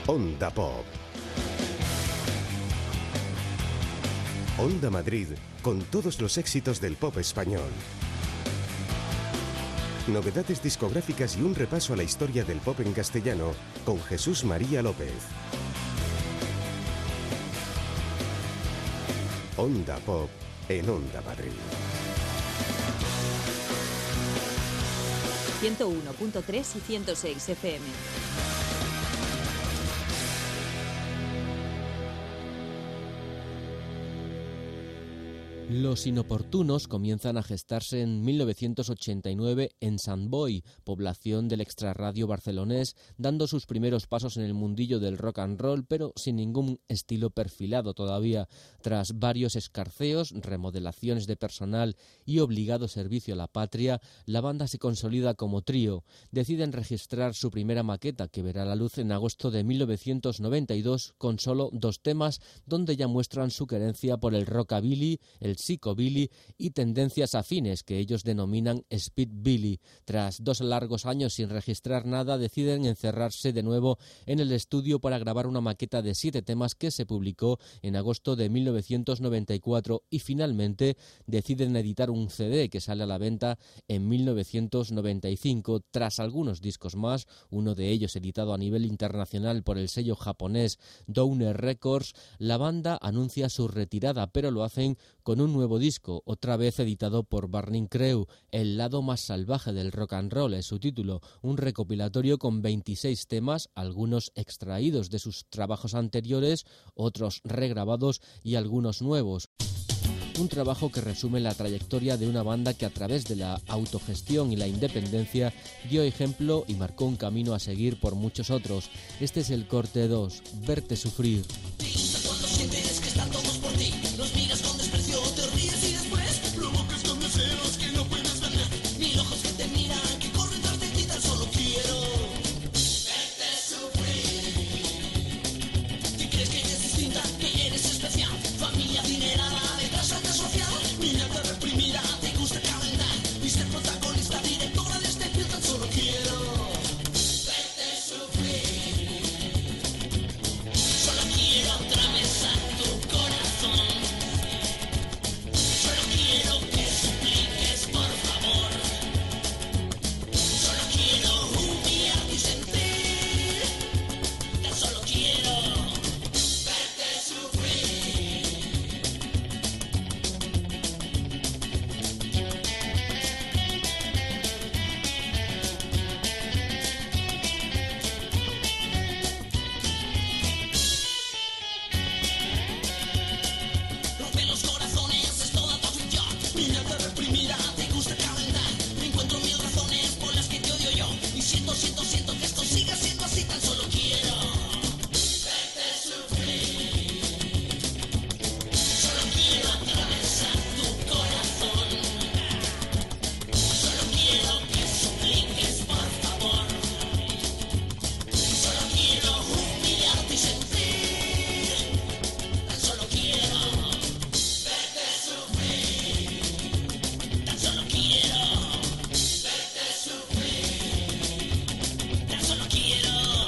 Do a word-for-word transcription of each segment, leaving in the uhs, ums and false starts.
Onda Pop. Onda Madrid, con todos los éxitos del pop español. Novedades discográficas y un repaso a la historia del pop en castellano con Jesús María López. Onda Pop en Onda Madrid. ciento uno punto tres y ciento seis F M. Los Inoportunos comienzan a gestarse en mil novecientos ochenta y nueve en Sant Boi, población del extrarradio barcelonés, dando sus primeros pasos en el mundillo del rock and roll, pero sin ningún estilo perfilado todavía. Tras varios escarceos, remodelaciones de personal y obligado servicio a la patria, la banda se consolida como trío. Deciden registrar su primera maqueta, que verá la luz en agosto de mil novecientos noventa y dos, con solo dos temas, donde ya muestran su querencia por el rockabilly, el psychobilly y tendencias afines que ellos denominan speedbilly. Tras dos largos años sin registrar nada, deciden encerrarse de nuevo en el estudio para grabar una maqueta de siete temas que se publicó en agosto de mil novecientos noventa y cuatro y finalmente deciden editar un C D que sale a la venta en mil novecientos noventa y cinco. Tras algunos discos más, uno de ellos editado a nivel internacional por el sello japonés Downer Records, la banda anuncia su retirada, pero lo hacen con un nuevo disco, otra vez editado por Burning Creu. El lado más salvaje del rock and roll es su título, un recopilatorio con veintiséis temas, algunos extraídos de sus trabajos anteriores, otros regrabados y algunos nuevos. Un trabajo que resume la trayectoria de una banda que a través de la autogestión y la independencia dio ejemplo y marcó un camino a seguir por muchos otros. Este es el corte dos, Verte Sufrir. Cuando sientes que están todos por ti, los miras con desprecio, te ríes y después provocas con deseos que no puedes vender. Mil ojos que te miran, que corren tras de ti, tan solo quiero verte sufrir. Si crees que eres distinta, que eres especial, familia adinerada, de clase alta social, mirada reprimida, te gusta calentar, y ser protagonista, directora de este film, tan solo quiero verte sufrir. Solo quiero atravesar tu corazón. Solo quiero que supliques, por favor. Solo quiero humillarte y sentir. Tan solo quiero verte sufrir. Rompe los corazones, es toda tu afición. Mirada reprimida, te gusta calentar. Encuentro mil razones por las que te odio yo. Y siento, siento, siento que esto siga siendo así. Tan solo quiero verte sufrir. Solo quiero atravesar tu corazón. Solo quiero que supliques, por favor. Solo quiero humillarte y sentir. Tan solo quiero verte sufrir. Tan solo quiero verte sufrir. Tan solo quiero.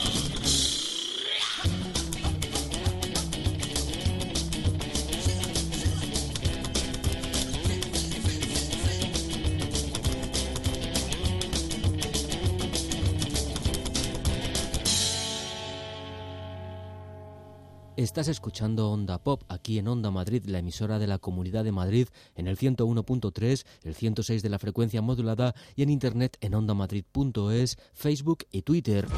Estás escuchando Onda Pop, aquí en Onda Madrid, la emisora de la Comunidad de Madrid, en el ciento uno punto tres, el ciento seis de la frecuencia modulada y en internet en ondamadrid punto es, Facebook y Twitter.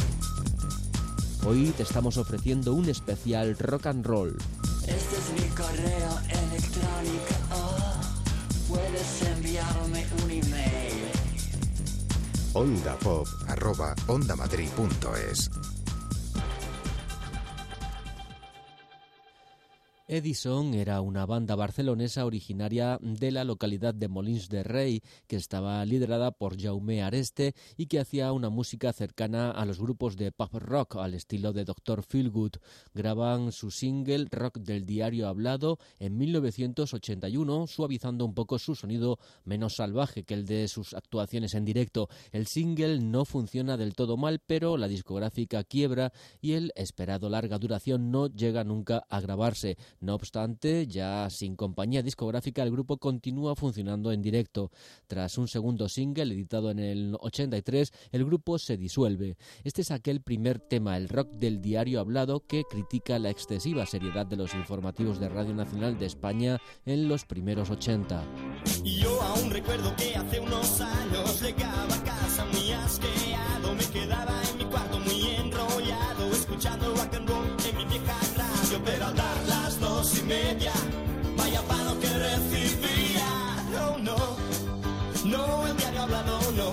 Hoy te estamos ofreciendo un especial rock and roll. Este es mi correo electrónico. Puedes enviarme un email. Onda Pop arroba ondamadrid punto es. Edison era una banda barcelonesa originaria de la localidad de Molins de Rei, que estaba liderada por Jaume Areste y que hacía una música cercana a los grupos de pop rock al estilo de doctor Feelgood. Graban su single Rock del Diario Hablado en mil novecientos ochenta y uno, suavizando un poco su sonido menos salvaje que el de sus actuaciones en directo. El single no funciona del todo mal, pero la discográfica quiebra y el esperado larga duración no llega nunca a grabarse. No obstante, ya sin compañía discográfica, el grupo continúa funcionando en directo. Tras un segundo single editado en el ochenta y tres, el grupo se disuelve. Este es aquel primer tema, el rock del diario hablado, que critica la excesiva seriedad de los informativos de Radio Nacional de España en los primeros ochenta. Y yo aún recuerdo que hace unos años llegaba a casa muy asqueado, me quedaba en mi cuarto muy enrollado, escuchando rock and roll en mi vieja radio, pero al dar las dos y media, vaya palo que recibía. No, no, no, el diario hablado no.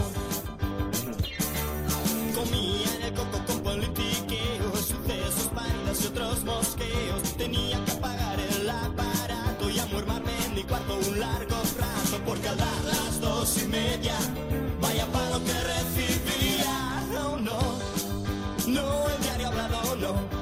Comía en el coco con politiqueos, sucesos, bandas y otros mosqueos. Tenía que apagar el aparato y amormarme en mi cuarto un largo rato, porque al dar las dos y media, vaya palo que recibía. No, no, no, el diario hablado no.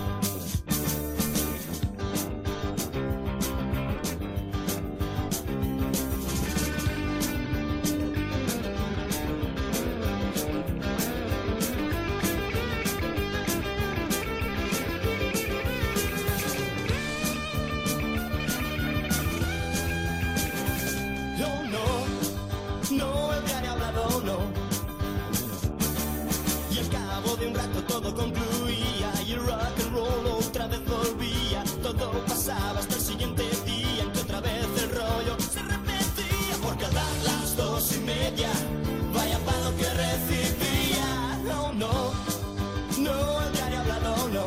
Todo concluía y el rock and roll otra vez volvía. Todo pasaba hasta el siguiente día en que otra vez el rollo se repetía, porque al dar las dos y media, vaya palo que recibía. No, no, no, el diario hablado no.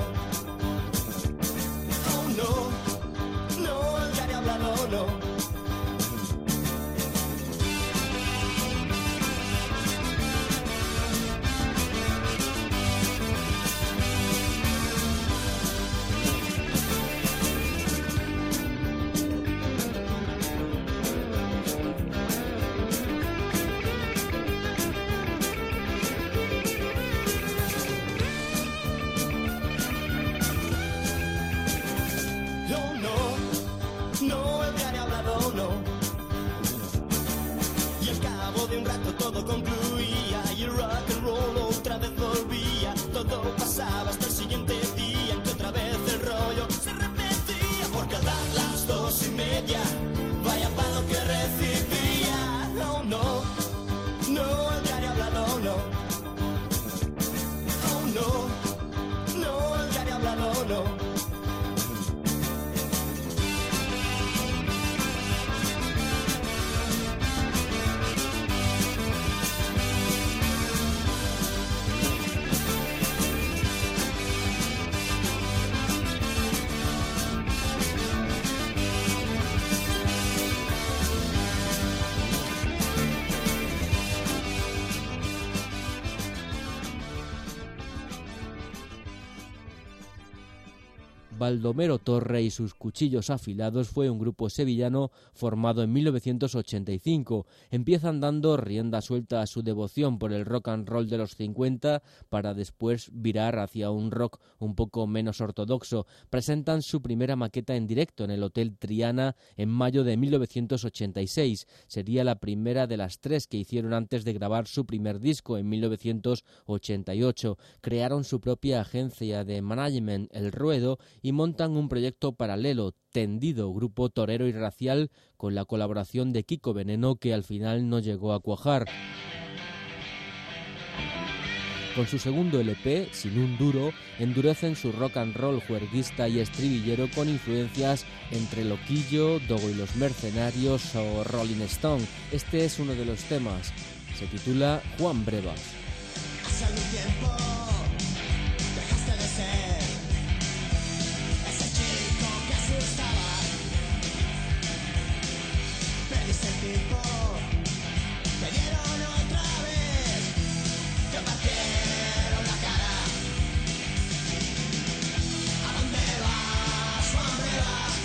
Oh, no, no, el diario hablado no. Todo concluía y el rock and roll otra vez volvía. Todo pasaba hasta el siguiente día en que otra vez el rollo se repetía, porque al dar las dos y media, vaya palo que recibía. No, no, no, el diario hablado no. Oh, no, no, el diario hablado no. Baldomero Torre y sus Cuchillos Afilados fue un grupo sevillano formado en mil novecientos ochenta y cinco. Empiezan dando rienda suelta a su devoción por el rock and roll de los cincuenta para después virar hacia un rock un poco menos ortodoxo. Presentan su primera maqueta en directo en el Hotel Triana en mayo de mil novecientos ochenta y seis. Sería la primera de las tres que hicieron antes de grabar su primer disco en mil novecientos ochenta y ocho. Crearon su propia agencia de management, El Ruedo, y montan un proyecto paralelo, Tendido, grupo torero y racial, con la colaboración de Kiko Veneno, que al final no llegó a cuajar. Con su segundo L P, Sin un duro, endurecen su rock and roll juerguista y estribillero con influencias entre Loquillo, Dogo y los Mercenarios o Rolling Stone. Este es uno de los temas. Se titula Juan Brevas. Hace algún tiempo dejaste de ser ese chico que asustaba. Perdiste el tiempo, te dieron otra vez, te partieron la cara. ¿A dónde vas, Juan Brevas?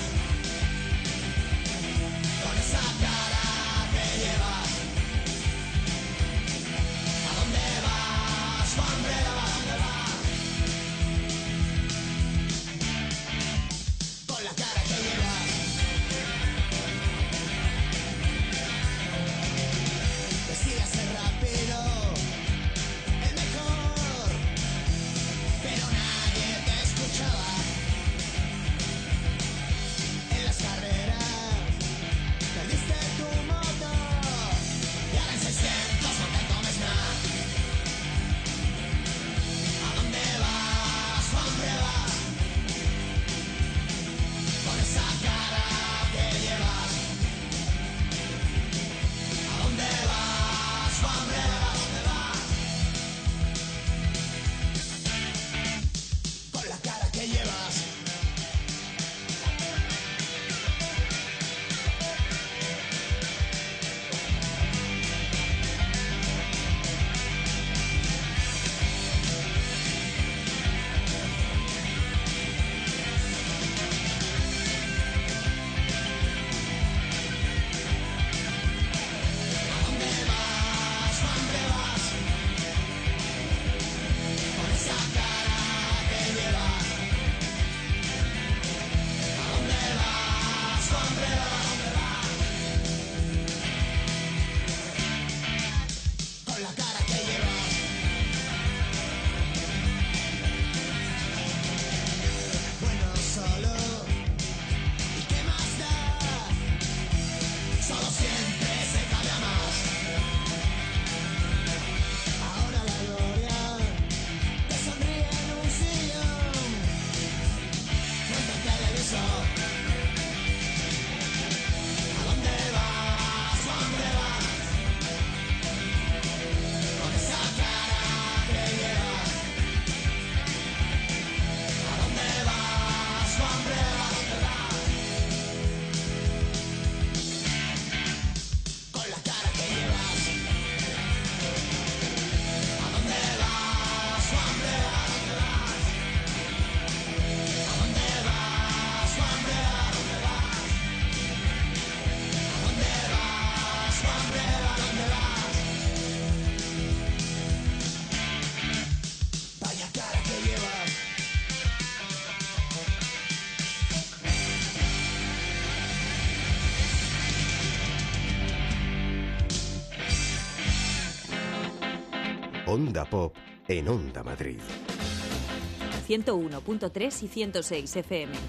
Onda Pop en Onda Madrid. ciento uno punto tres y ciento seis F M.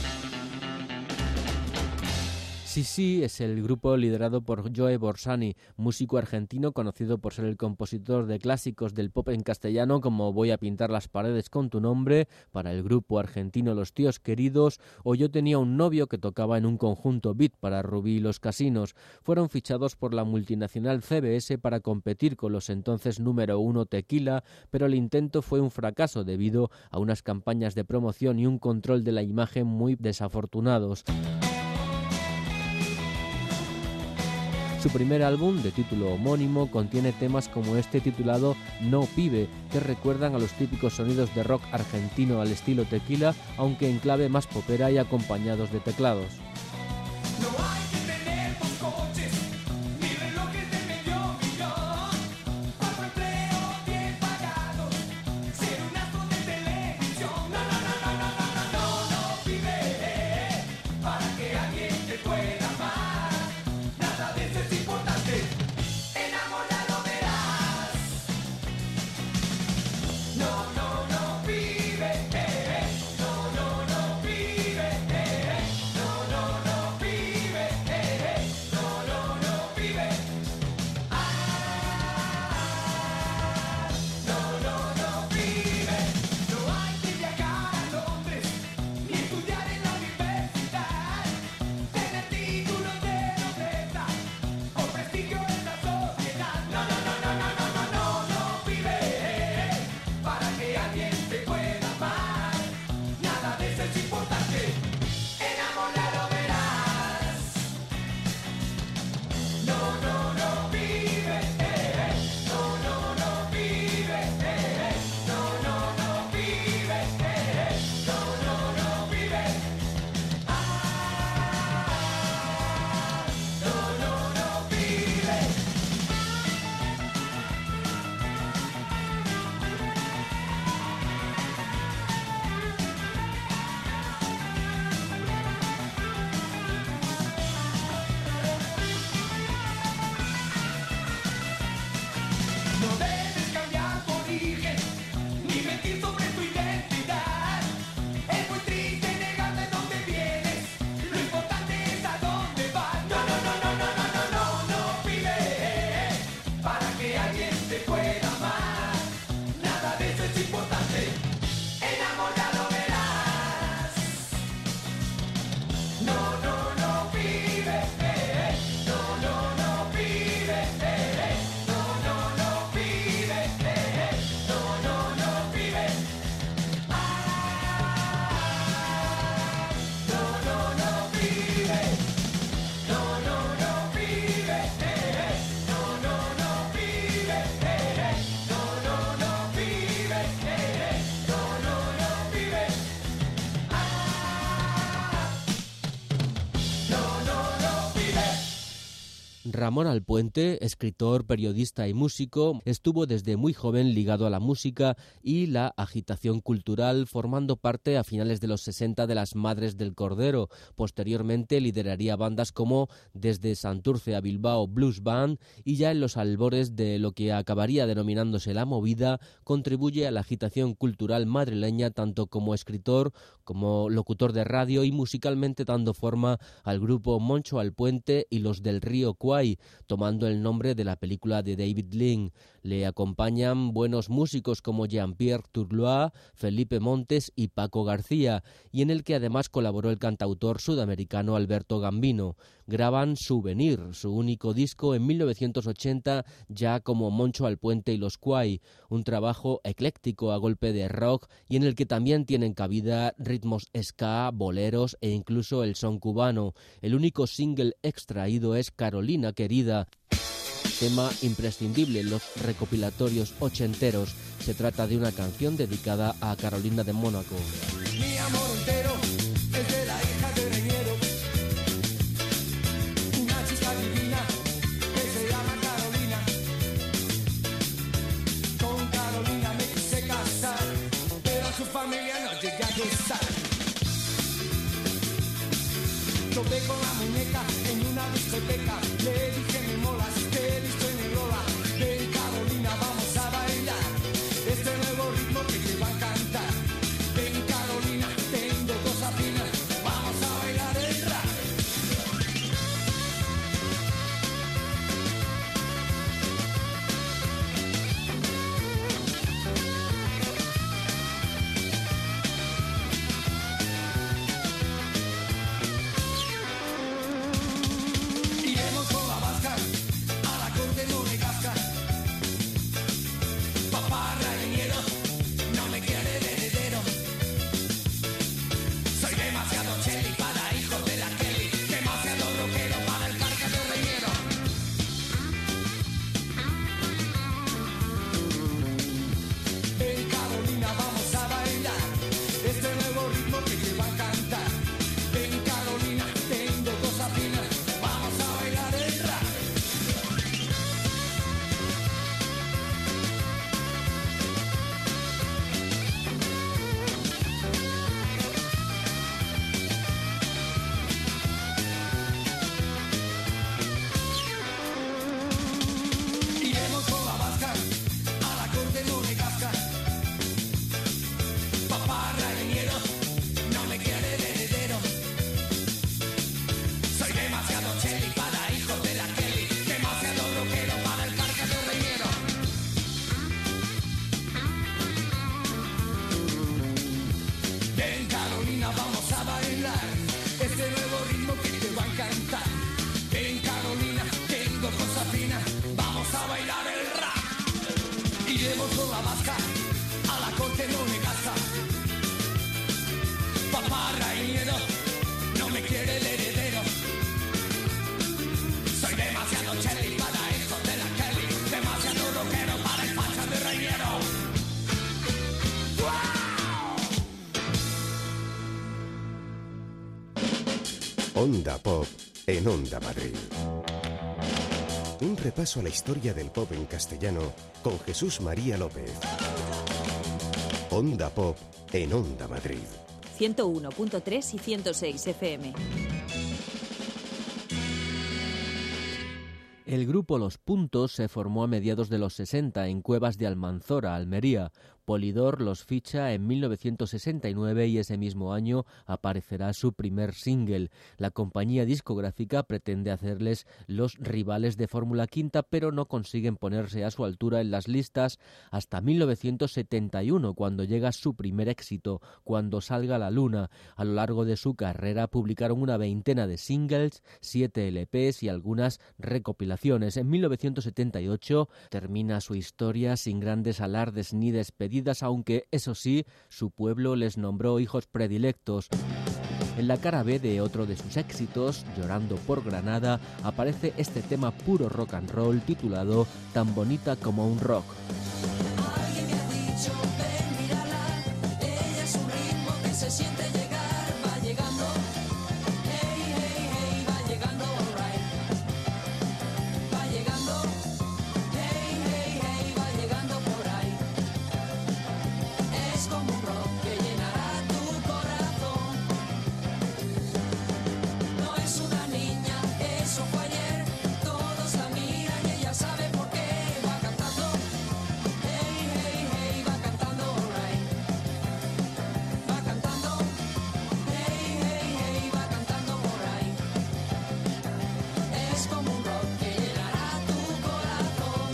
Sí, sí, es el grupo liderado por Joe Borsani, músico argentino conocido por ser el compositor de clásicos del pop en castellano como Voy a pintar las paredes con tu nombre, para el grupo argentino Los Tíos Queridos, o Yo tenía un novio, que tocaba en un conjunto beat para Rubí y los Casinos. Fueron fichados por la multinacional C B S para competir con los entonces número uno Tequila, pero el intento fue un fracaso debido a unas campañas de promoción y un control de la imagen muy desafortunados. Su primer álbum, de título homónimo, contiene temas como este titulado No Pibe, que recuerdan a los típicos sonidos de rock argentino al estilo Tequila, aunque en clave más popera y acompañados de teclados. No hay que tener dos coches, ni relojes de medio millón, cuatro empleos bien pagados, ser un astro de televisión. No, no, no, no, no, no, no, no, no, pibe, para que alguien te pueda amar, nada de eso es importante, enamorado verás. No, no, no, pibe, no, no, no, pibe, no, no, no, pibe, no, no, no, pibe. Ah, no, no, no, pibe. No hay que viajar a Londres ni estudiar en la universidad, tener títulos de nobleza o prestigio en la sociedad. No, no, no, no, no, no, no, no, no, pibe, para que alguien te pueda amar, nada de eso es importante, enamorado verás. No, no, no, pibe, no, no, no, pibe, no, no, no, pibe, no, no, no, pibe. Ah, no, no, no, pibe. No debes cambiar tu origen, ni mentir sobre tu identidad. Es muy triste negar de dónde vienes, lo importante es a dónde vas. No, no, no, no, no, no, no, no, no, pibe, para que alguien te pueda amar, nada de eso es importante, enamorado verás. No, no, no, pibe, no, no, no, pibe, no, no, no, pibe, no, no, no, pibe. Ah, no, no, no, pibe, no, no, no, pibe, no, no, no, pibe, no, no, no, pibe, no, no, no, pibe. Ah, no, no, no, pibe. Ramón Alpuente, escritor, periodista y músico, estuvo desde muy joven ligado a la música y la agitación cultural, formando parte a finales de los sesenta de las Madres del Cordero. Posteriormente lideraría bandas como Desde Santurce a Bilbao Blues Band, y ya en los albores de lo que acabaría denominándose La Movida, contribuye a la agitación cultural madrileña tanto como escritor, como locutor de radio y musicalmente dando forma al grupo Moncho Alpuente y los del Río Kwai, tomando el nombre de la película de David Lean. Le acompañan buenos músicos como Jean-Pierre Turlois, Felipe Montes y Paco García, y en el que además colaboró el cantautor sudamericano Alberto Gambino. Graban Souvenir, su único disco, en mil novecientos ochenta, ya como Moncho Alpuente y los Kwai, un trabajo ecléctico a golpe de rock y en el que también tienen cabida ritmos ska, boleros e incluso el son cubano. El único single extraído es Carolina Querida, tema imprescindible en los recopilatorios ochenteros. Se trata de una canción dedicada a Carolina de Mónaco. Mi amor entero es de la hija de Reñero, una chica divina que se llama Carolina. Con Carolina me quise casar, pero a su familia no llegué a gustar. Topé con la muñeca en una discoteca, le dije me molas, te he visto en el Lola. Ven Carolina, vamos a bailar. Iremos con la vasca a la corte monegasca. Papá Rainiero no me quiere el heredero. Soy demasiado Cherry para esto de la Kelly, demasiado rockero para el facha de Rainiero. ¡Wow! Onda Pop en Onda Madrid. Un repaso a la historia del pop en castellano con Jesús María López. Onda Pop en Onda Madrid. ciento uno punto tres y ciento seis F M. El grupo Los Puntos se formó a mediados de los sesenta en Cuevas de Almanzora, Almería. Polydor los ficha en mil novecientos sesenta y nueve y ese mismo año aparecerá su primer single. La compañía discográfica pretende hacerles los rivales de Fórmula Quinta, pero no consiguen ponerse a su altura en las listas hasta mil novecientos setenta y uno, cuando llega su primer éxito, Cuando salga la luna. A lo largo de su carrera publicaron una veintena de singles, siete L Pes y algunas recopilaciones. En mil novecientos setenta y ocho termina su historia sin grandes alardes ni despedidas, aunque, eso sí, su pueblo les nombró hijos predilectos. En la cara B de otro de sus éxitos, Llorando por Granada, aparece este tema puro rock and roll titulado Tan bonita como un rock. Alguien me ha dicho, ven, mírala, ella es un ritmo que se siente llegar, va llegando, hey, hey, hey, va llegando, alright, va llegando, hey, hey, hey, va llegando por ahí. Es como un rock que llenará tu corazón. No es una niña, eso fue ayer. Todos la miran y ella sabe por qué. Va cantando, hey, hey, hey, va cantando, alright. Va cantando, hey, hey, hey, va cantando por ahí. Es como un rock que llenará tu corazón.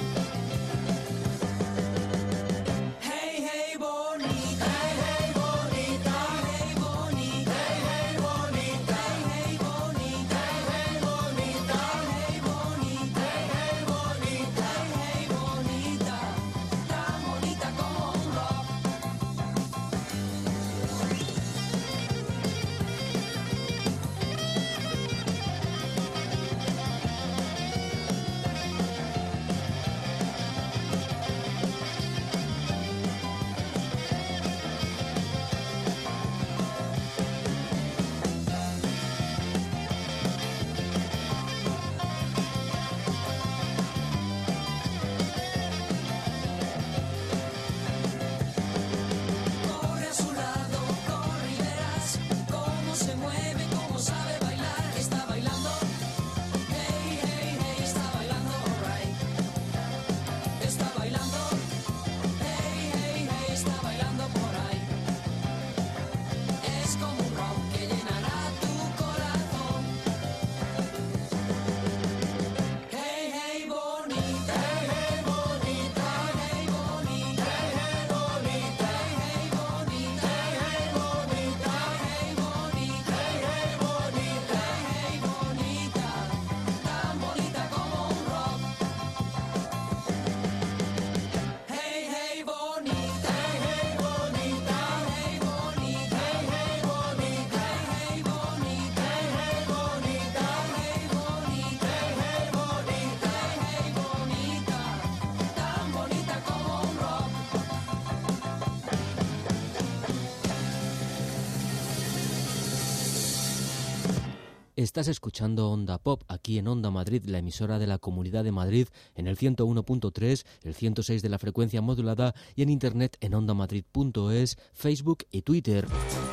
Hey, hey, bonita, hey, hey, bonita, hey, bonita, hey, bonita, hey, bonita, hey, bonita, hey, bonita, hey, bonita, hey, bonita, tan bonita como un rock. Corre a su lado, corre y verás cómo se mueve, cómo sabe bailar. Está bailando, hey, hey, hey, está bailando, alright. Está bailando, hey, hey, hey, está bailando por ahí. Es como un rock que llenará tu corazón. Hey, hey, bonita, hey, hey, bonita, hey, bonita, hey, bonita, hey, bonita, hey, bonita, hey, bonita, hey, bonita, hey, bonita, tan bonita como un rock. Hey, hey, bonita, hey, bonita, hey, bonita, hey, bonita, hey, bonita, hey, bonita, hey, bonita, hey, bonita, hey, bonita, tan bonita como un rock. Estás escuchando Onda Pop aquí en Onda Madrid, la emisora de la Comunidad de Madrid, en el ciento uno punto tres, el ciento seis de la frecuencia modulada y en internet en ondamadrid punto es, Facebook y Twitter.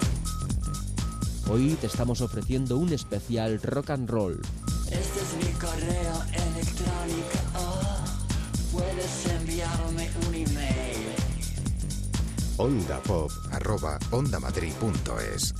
Hoy te estamos ofreciendo un especial rock and roll. Este es mi correo electrónico, oh, puedes enviarme un email. Onda Pop arroba ondamadrid punto es.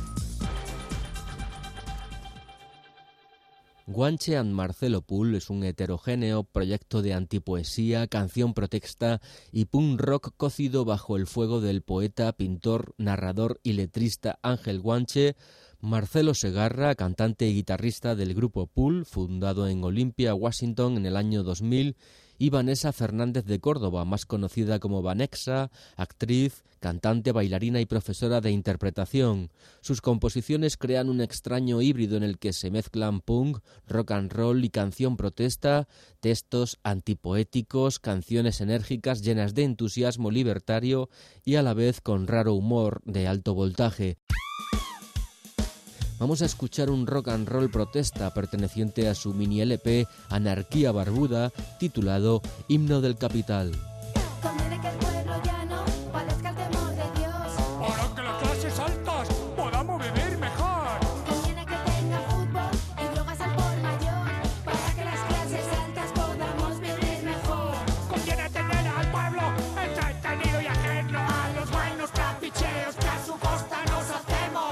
Guanche and Marcelo Pool es un heterogéneo proyecto de antipoesía, canción protesta y punk rock cocido bajo el fuego del poeta, pintor, narrador y letrista Ángel Guanche, Marcelo Segarra, cantante y guitarrista del grupo Pool, fundado en Olympia, Washington en el año dos mil, y Vanessa Fernández de Córdoba, más conocida como Vanexa, actriz, cantante, bailarina y profesora de interpretación. Sus composiciones crean un extraño híbrido en el que se mezclan punk, rock and roll y canción protesta, textos antipoéticos, canciones enérgicas llenas de entusiasmo libertario y a la vez con raro humor de alto voltaje. Vamos a escuchar un rock and roll protesta perteneciente a su mini L P Anarquía Barbuda, titulado Himno del Capital. Conviene que el pueblo llano padezca el temor de Dios. Para que las clases altas podamos vivir mejor. Conviene que tenga fútbol y drogas al por mayor. Para que las clases altas podamos vivir mejor. Conviene tener al pueblo entretenido y ajeno a los buenos capricheos que a su costa nos hacemos.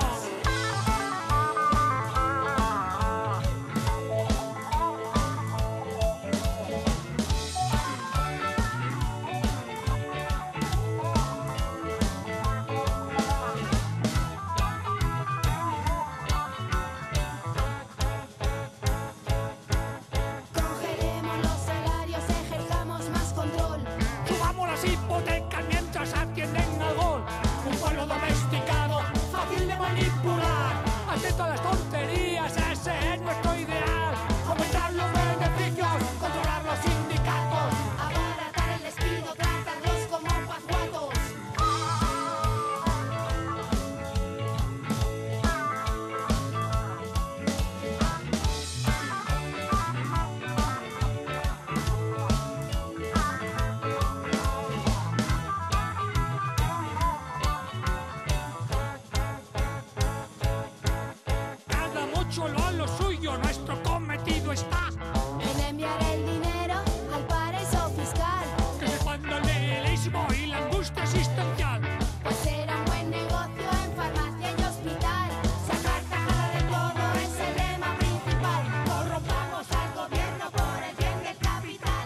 Congelemos los salarios, ejerzamos más control. Subamos las hipotecas mientras atienden al gol. Un pueblo domesticado, fácil de manipular. Atento a las tonterías, ese es nuestro ideal. Aumentar los beneficios, controlar los sindicatos. Abaratar el despido, tratarlos como pasguatos. Cada mucho lo a lo suyo, nuestro cometido está. En enviar el dinero al paraíso fiscal. Que se expanda el nihilismo y la angustia existencial. Pues será un buen negocio en farmacia y hospital. Sacar tajada de todo es el lema principal. Corrompamos al gobierno por el bien del capital.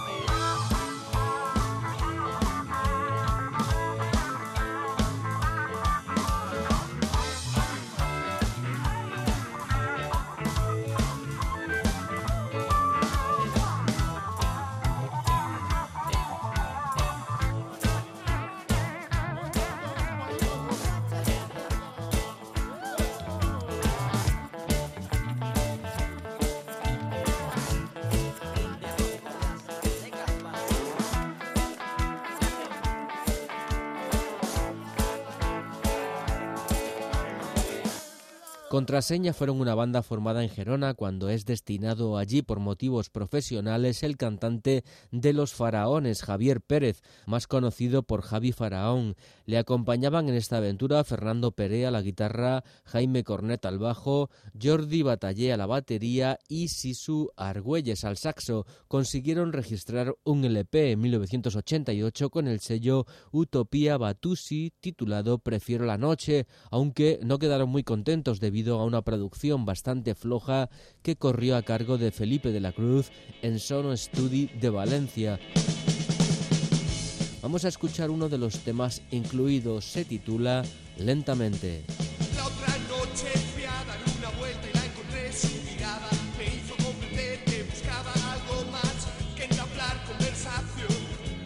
Contraseña fueron una banda formada en Gerona cuando es destinado allí por motivos profesionales el cantante de Los Faraones, Javier Pérez, más conocido por Javi Faraón. Le acompañaban en esta aventura Fernando Perea a la guitarra, Jaime Cornet al bajo, Jordi Batallé a la batería y Sisu Argüelles al saxo. Consiguieron registrar un L P en mil novecientos ochenta y ocho con el sello Utopía Batusi titulado Prefiero la noche, aunque no quedaron muy contentos debido a una producción bastante floja que corrió a cargo de Felipe de la Cruz en Sono Studi de Valencia. Vamos a escuchar uno de los temas incluidos, se titula Lentamente. La otra noche fui a dar una vuelta y la encontré. Su mirada me hizo comprender que buscaba algo más que entablar conversación.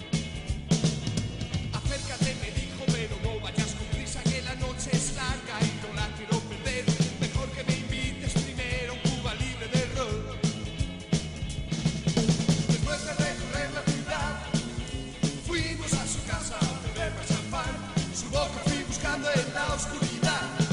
Acércate, me dijo, pero no vayas con prisa, que la noche es larga y no la quiero perder. Mejor que me invites primero a un Cuba libre de ron. Después de recorrer la ciudad, fuimos a su casa a beber más champán. Su boca fui buscando en la oscuridad.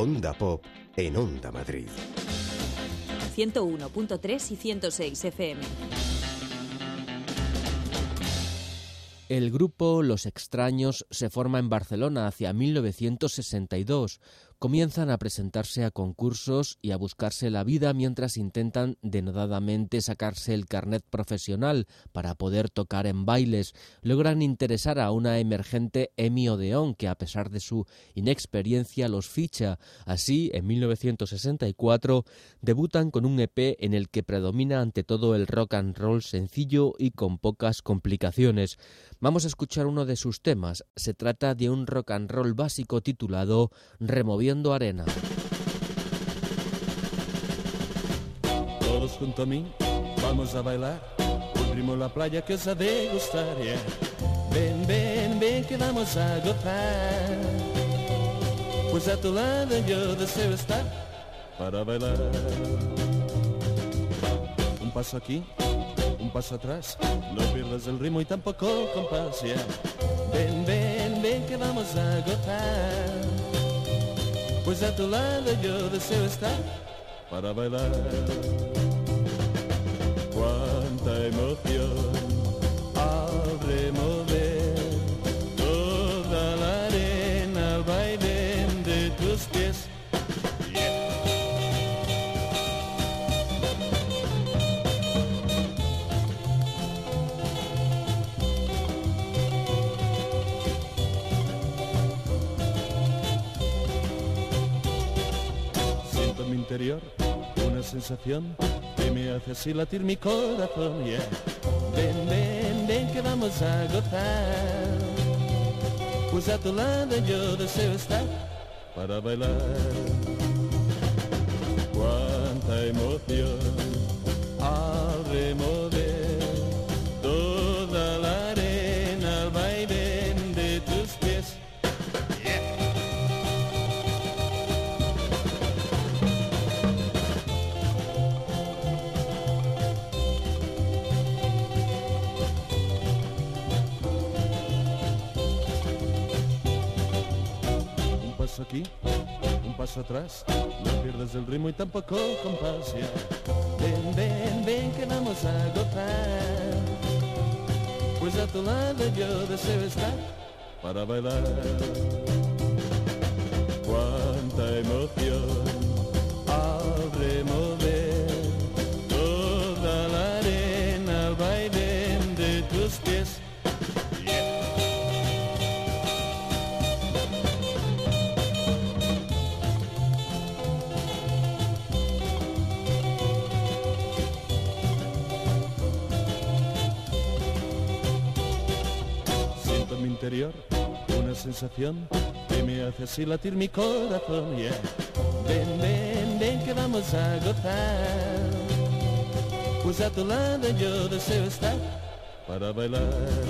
Onda Pop en Onda Madrid. ciento uno punto tres y ciento seis F M. El grupo Los Extraños se forma en Barcelona hacia mil novecientos sesenta y dos. Comienzan a presentarse a concursos y a buscarse la vida mientras intentan denodadamente sacarse el carnet profesional para poder tocar en bailes. Logran interesar a una emergente Emi Odeón, que a pesar de su inexperiencia los ficha. Así, en mil novecientos sesenta y cuatro, debutan con un E P en el que predomina ante todo el rock and roll sencillo y con pocas complicaciones. Vamos a escuchar uno de sus temas. Se trata de un rock and roll básico titulado Removiendo Arena. Todos junto a mí, vamos a bailar. Un ritmo en la playa que os ha de gustar, yeah. Ven, ven, ven que vamos a gozar. Pues a tu lado yo deseo estar para bailar. Un paso aquí, un paso atrás, no pierdas el ritmo y tampoco compás, yeah. Ven, ven, ven que vamos a gozar. Pues a tu lado yo deseo estar para bailar. Cuánta emoción al remover toda la arena al vaivén de tus pies. Interior, una sensación que me hace así latir mi corazón, yeah. Ven, ven, ven que vamos a gozar. Pues a tu lado yo deseo estar para bailar. Cuánta emoción al remover toda la arena al vaivén de tus pies. Aquí, un paso atrás, no pierdas el ritmo y tampoco compás, yeah. Ven, ven, ven que vamos a gozar. Pues a tu lado yo deseo estar para bailar. Cuánta emoción al remover toda la arena al vaivén de tus pies. Interior, una sensación que me hace así latir mi corazón, yeah. Ven, ven, ven que vamos a gozar. Pues a tu lado yo deseo estar para bailar.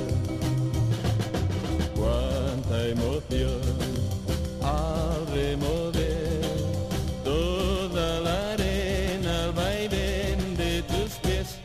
Cuánta emoción al remover toda la arena al vaivén de tus pies.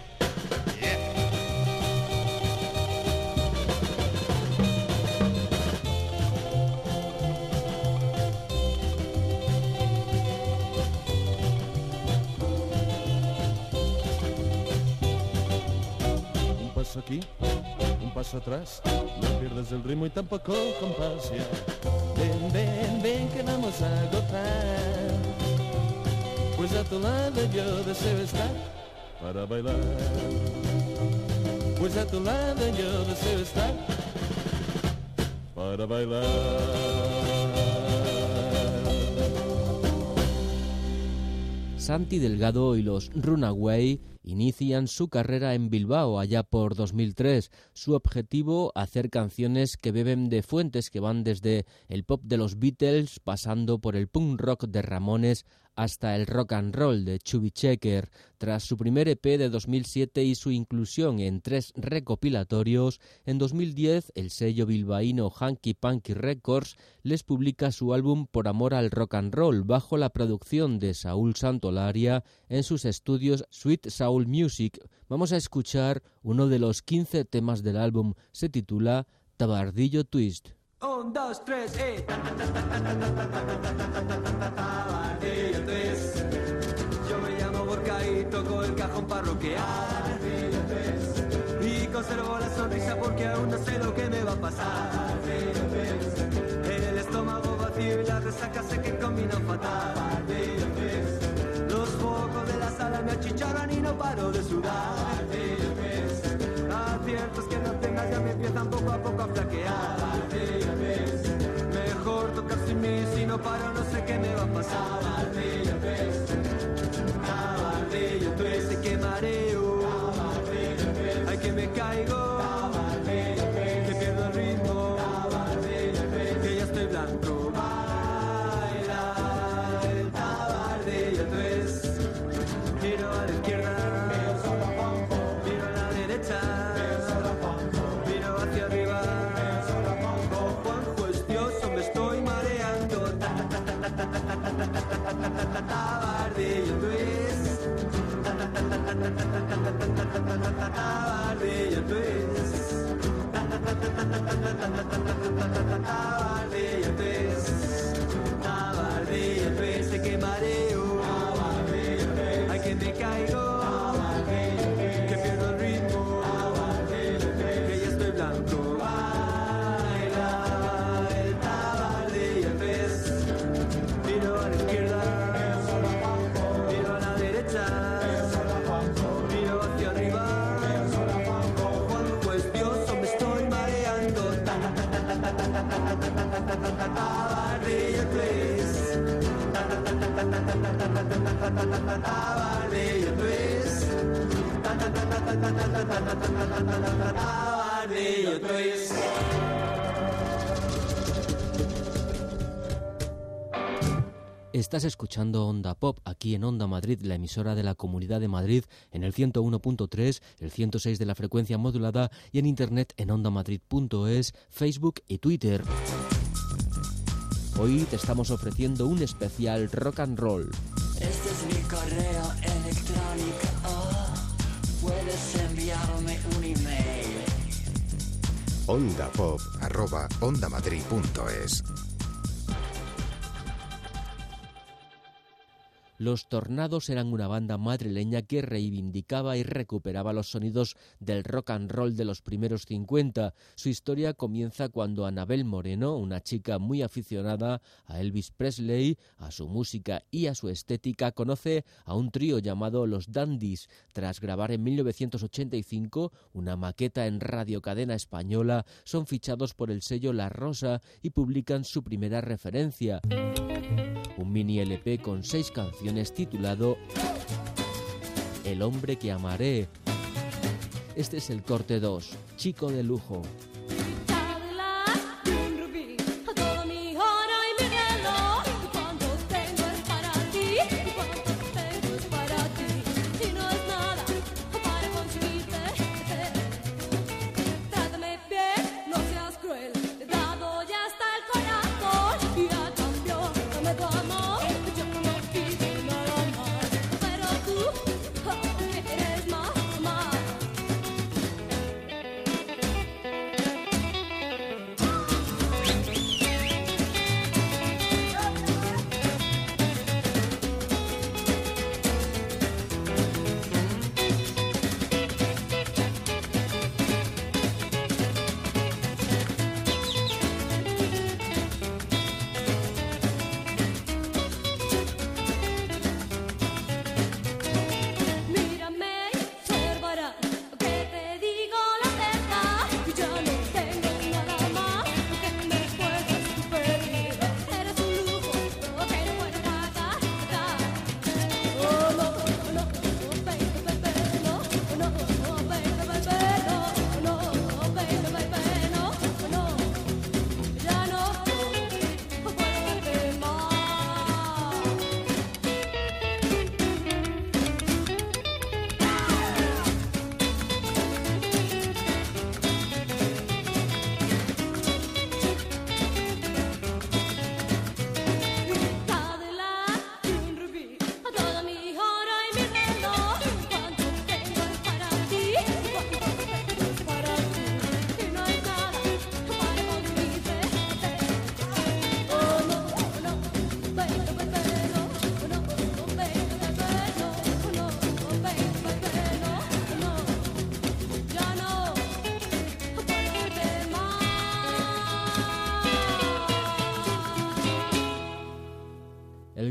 Aquí, un paso atrás, no pierdas el ritmo y tampoco compás, yeah. Ven, ven, ven que vamos a gozar. Pues a tu lado yo deseo estar para bailar. Pues a tu lado yo deseo estar para bailar. Santi Delgado y los Runaway inician su carrera en Bilbao allá por dos mil tres. Su objetivo, hacer canciones que beben de fuentes que van desde el pop de los Beatles, pasando por el punk rock de Ramones, hasta el rock and roll de Chubby Checker. Tras su primer E P de dos mil siete y su inclusión en tres recopilatorios, en dos mil diez el sello bilbaíno Hanky Panky Records les publica su álbum Por Amor al Rock and Roll, bajo la producción de Saúl Santolaria en sus estudios Sweet Soul Music. Vamos a escuchar uno de los quince temas del álbum. Se titula Tabardillo Twist. Un, dos, tres, y... Tabardillo tres. Yo me llamo Gorka y toco el cajón parroquial. Y conservo la sonrisa porque aún no sé lo que me va a pasar. En el estómago vacío y la resaca sé que combino fatal. Los focos de la sala me achicharran y no paro de sudar. Aciertos que no tengas ya me empiezan poco a poco a flaquear. Mejor tocar sin mí, si no paro no sé qué me va a pasar. Tabardillo, tú ese que mareo. Ay, que me caigo, que pierdo el ritmo, que ya estoy blanco. Baila el tabardillo, tú es. Miro a la izquierda, miro a la derecha, miro hacia arriba. Juanjo estioso, me estoy mareando. Tabardillo, tú es. Tabardillo, tú es. Tabardillo, tú es. Tabardillo, tú es. Sé que mareo. Ay, que me caigo. Que pierdo el ritmo. Que ya estoy blanco. Baila el tabardillo, tú es. Miro a la izquierda. Miro a la derecha. Miro hacia arriba. Juanjo estioso, me estoy mareando. Tabardillo, tú es. Tabardillo, tú es. Tabardillo, tú es. Estás escuchando Onda Pop aquí en Onda Madrid, la emisora de la Comunidad de Madrid, en el ciento uno punto tres, el ciento seis de la frecuencia modulada y en internet en ondamadrid punto es, Facebook y Twitter. Hoy te estamos ofreciendo un especial rock and roll. Este es mi correo electrónico. Puedes enviarme un email. ondapop arroba ondamadrid punto es. Los Tornados eran una banda madrileña que reivindicaba y recuperaba los sonidos del rock and roll de los primeros cincuenta. Su historia comienza cuando Anabel Moreno, una chica muy aficionada a Elvis Presley, a su música y a su estética, conoce a un trío llamado Los Dandies. Tras grabar en mil novecientos ochenta y cinco una maqueta en Radio Cadena Española, son fichados por el sello La Rosa y publican su primera referencia, un mini L P con seis canciones titulado El hombre que amaré. Este es el corte dos, Chico de lujo. Pero tú, oh, eres más, más.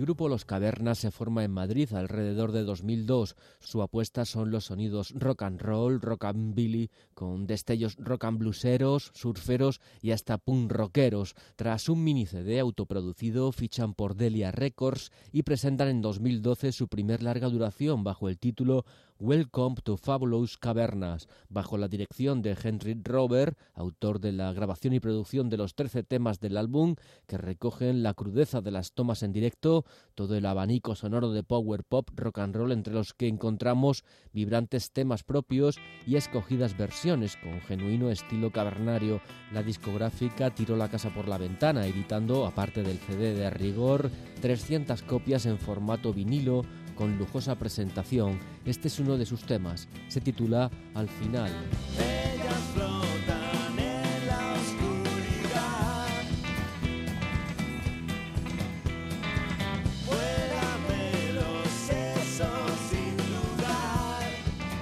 grupo Los Cavernas se forma en Madrid alrededor de dos mil dos. Su apuesta son los sonidos rock and roll, rockabilly, con destellos rock and blueseros, surferos y hasta punk rockeros. Tras un mini C D autoproducido, fichan por Delia Records y presentan en dos mil doce su primer larga duración bajo el título Welcome to Fabulous Cavernas, bajo la dirección de Henry Robert, autor de la grabación y producción de los trece temas del álbum, que recogen la crudeza de las tomas en directo, todo el abanico sonoro de power pop, rock and roll, entre los que encontramos vibrantes temas propios y escogidas versiones con genuino estilo cavernario. La discográfica tiró la casa por la ventana, editando, aparte del C D de A Rigor, trescientas copias en formato vinilo, con lujosa presentación. Este es uno de sus temas. Se titula Al final. Ellas flotan en la oscuridad. Fuera de los sesos sin lugar.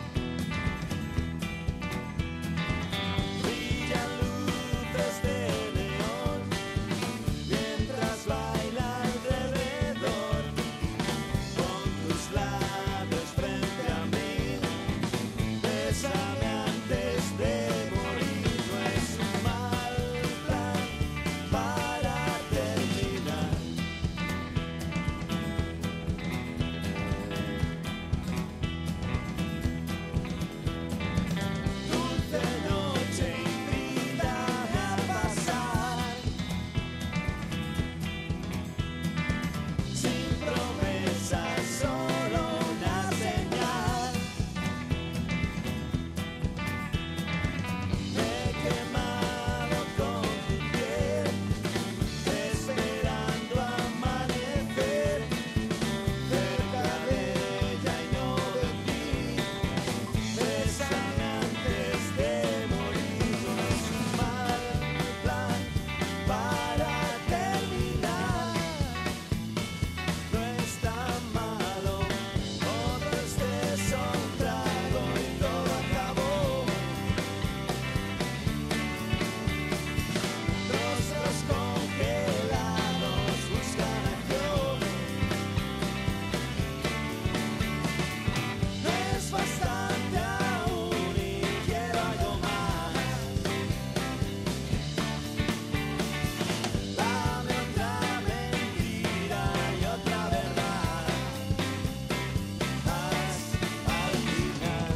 Brillan luces de neón mientras baila alrededor. Con tus labios frente a mí, bésame antes de morir. No es un mal plan para terminar. Dulce noche, invítame a pasar. Sin promesas, solo una señal. Me he quemado con tu piel, esperando amanecer, cerca de ella y no de ti. Bésame antes de morir. No es un mal plan para terminar. No es tan malo, otro exceso, un trago y todo acabó. Rostros congelados buscan acción. No es bastante aún y quiero algo más. Dame otra mentira y otra verdad. Haz al final.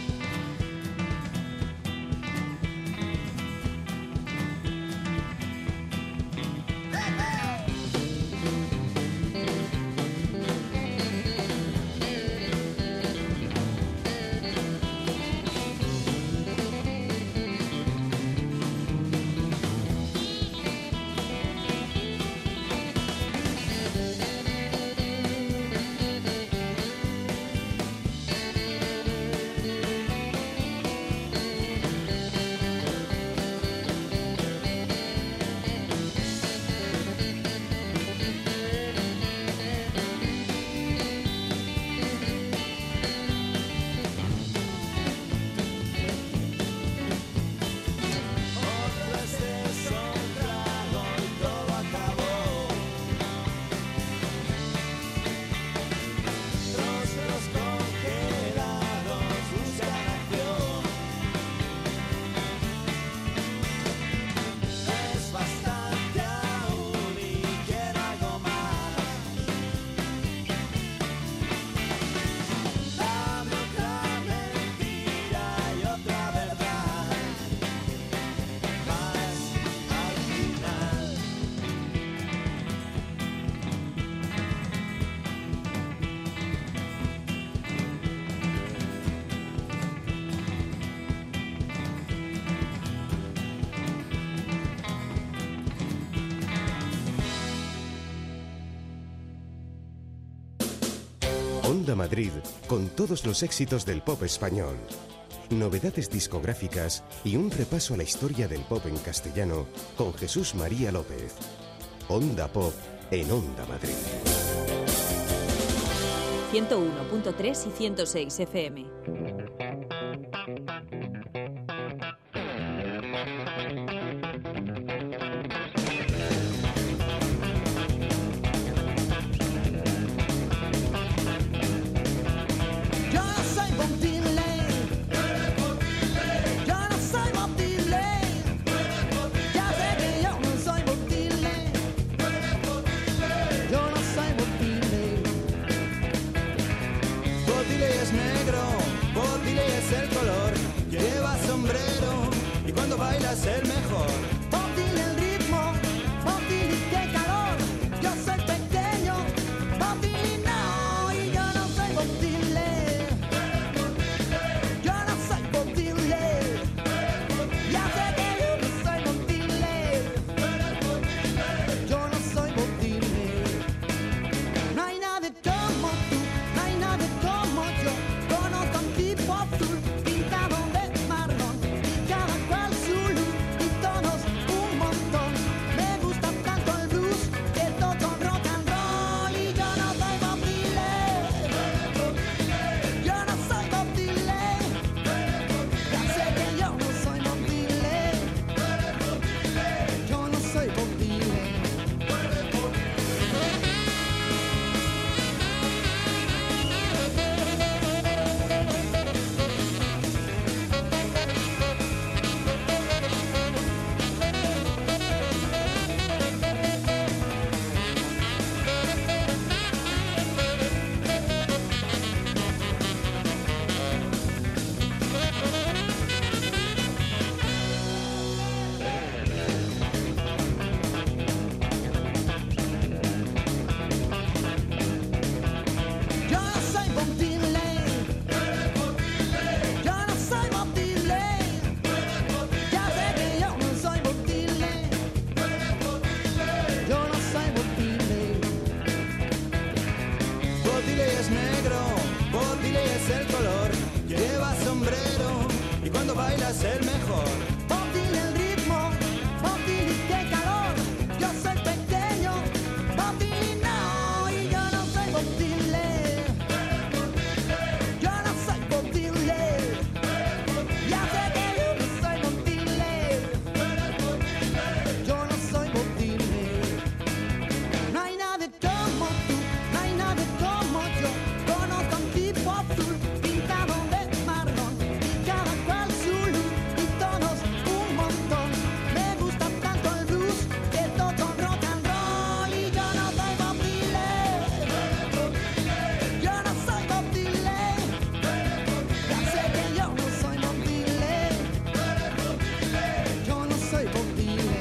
Otro exceso, un trago y todo acabó. Rostros congelados buscan acción. Es bastante aún y quiero algo más. Dame otra mentira y otra verdad. Más al final. Onda Madrid con todos los éxitos del pop español. Novedades discográficas y un repaso a la historia del pop en castellano con Jesús María López. Onda Pop en Onda Madrid. ciento uno punto tres y ciento seis F M. es el mejor. Bob Dylan el ritmo, Bob Dylan qué calor. Yo soy pequeño, Bob Dylan no, y yo no soy Bob Dylan. Yo no soy Bob Dylan. Ya sé que yo no soy Bob Dylan. Yo no soy Bob Dylan. No hay nadie como tú, no hay nadie como yo. Conozco un tipo azul pintado de marrón y cada cual su look y todos un montón. Me gusta tanto el blues que toco rock and roll y yo no soy Bob Dylan. Yo no soy Bob Dylan. Ya sé que yo no soy Bob Dylan. Yo no soy Bob Dylan.